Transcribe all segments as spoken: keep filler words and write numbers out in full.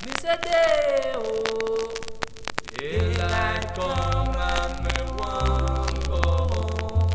Me say day, oh. Daylight come and me want go home.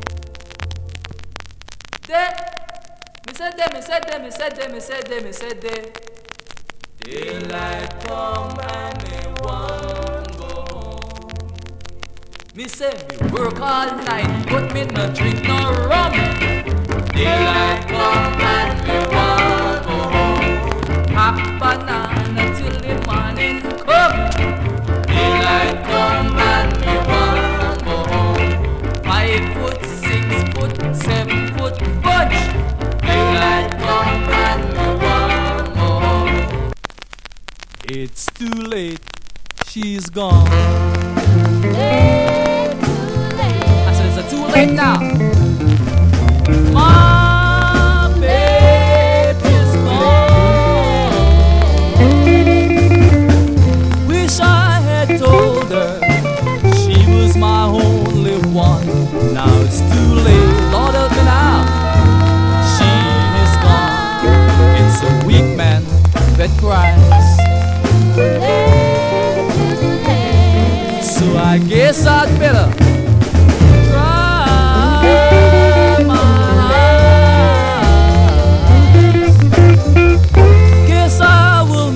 Day, me say day, me say day, me say day, me say day, me say day. Daylight come and me want go home. Me say me work all night, but me no drink no rum. Daylight come and me want go home. Pack banana till the morning come. Daylight come and me want go home. Five foot, six foot, seven foot bunch. Daylight come and me want go home. It's too late, she's gone. I said it's too late now.